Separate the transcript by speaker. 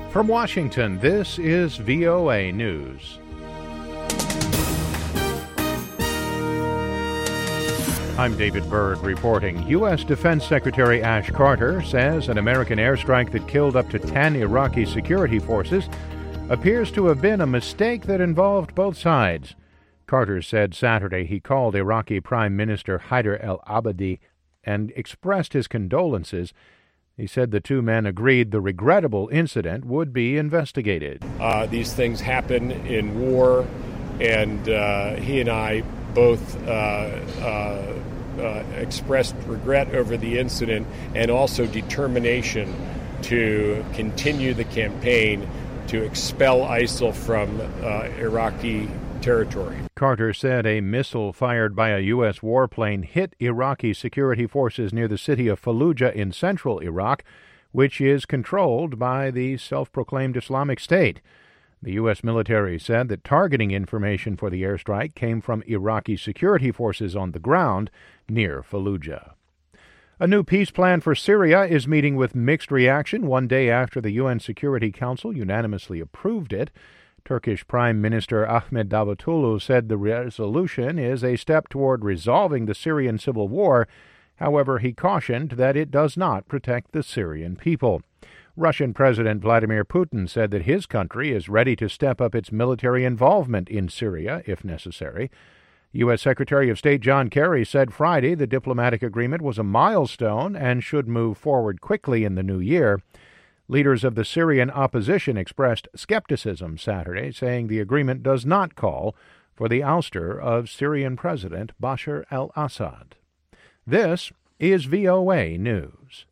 Speaker 1: From Washington, this is VOA News. I'm David Berg reporting. U.S. Defense Secretary Ash Carter says an American airstrike that killed up to 10 Iraqi security forces appears to have been a mistake that involved both sides. Carter said Saturday he called Iraqi Prime Minister Haider al-Abadi and expressed his condolences. He said the two men agreed the regrettable incident would be investigated.
Speaker 2: These things happen in war, and he and I both expressed regret over the incident and also determination to continue the campaign to expel ISIL from Iraqi territory.
Speaker 1: Carter said a missile fired by a U.S. warplane hit Iraqi security forces near the city of Fallujah in central Iraq, which is controlled by the self-proclaimed Islamic State. The U.S. military said that targeting information for the airstrike came from Iraqi security forces on the ground near Fallujah. A new peace plan for Syria is meeting with mixed reaction one day after the UN Security Council unanimously approved it. Turkish Prime Minister Ahmet Davutoglu said the resolution is a step toward resolving the Syrian civil war. However, he cautioned that it does not protect the Syrian people. Russian President Vladimir Putin said that his country is ready to step up its military involvement in Syria if necessary. U.S. Secretary of State John Kerry said Friday the diplomatic agreement was a milestone and should move forward quickly in the new year. Leaders of the Syrian opposition expressed skepticism Saturday, saying the agreement does not call for the ouster of Syrian President Bashar al-Assad. This is VOA News.